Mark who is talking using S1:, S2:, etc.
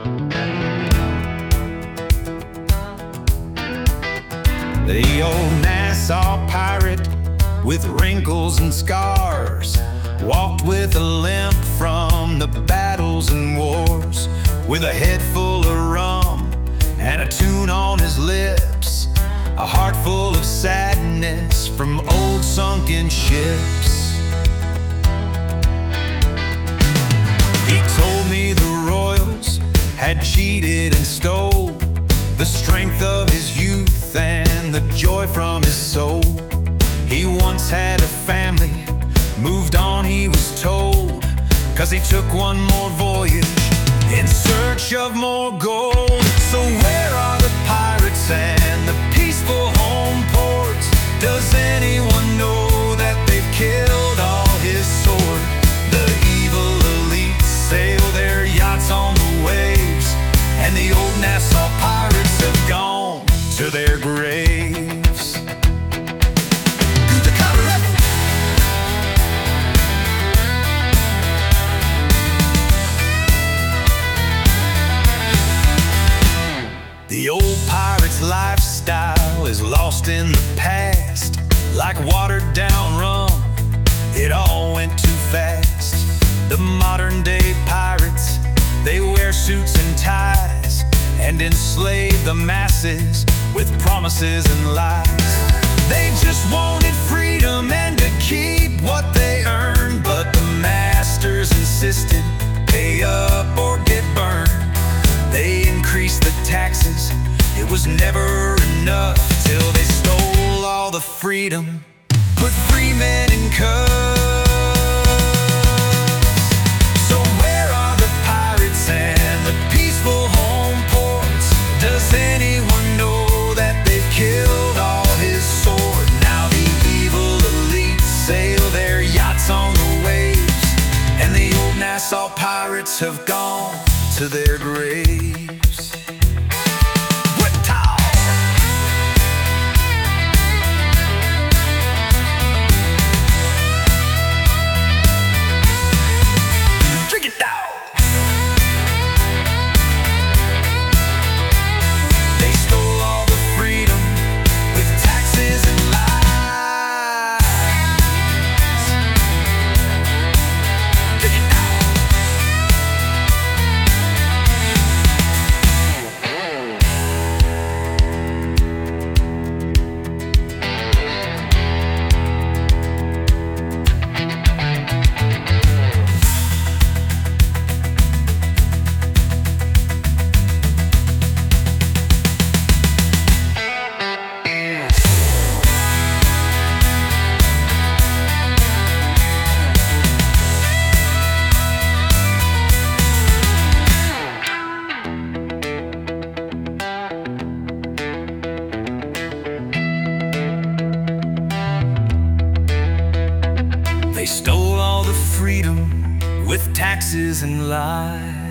S1: The old Nassau pirate with wrinkles and scars walked with a limp from the battles and wars, with a head full of rum and a tune on his lips, a heart full of sadness from old sunken ships. He told me the royals had cheated and stole the strength of his youth and the joy from his soul. He once had a family, moved on he was told, 'cause he took one more voyage in search of more gold. So where are the pirates and the peaceful home ports? Does anyone know that they've killed all his sword? The evil elite sail their yachts on the waves, and the old Nassau pirates have gone to their graves. The old pirate's lifestyle is lost in the past, like watered down rum, it all went too fast. The modern day pirates, they wear suits and ties and enslave the masses with promises and lies. They just wanted freedom and to keep what they earned, but the masters insisted, pay up or get burned. They increased the taxes, it was never enough, till they stole all the freedom, put free men in cuffs. So where are the pirates and the peaceful home ports? Does anyone know that they've killed all his sword? Now the evil elite sail their yachts on the waves, and the old Nassau pirates have gone to their graves. They stole all the freedom with taxes and lies.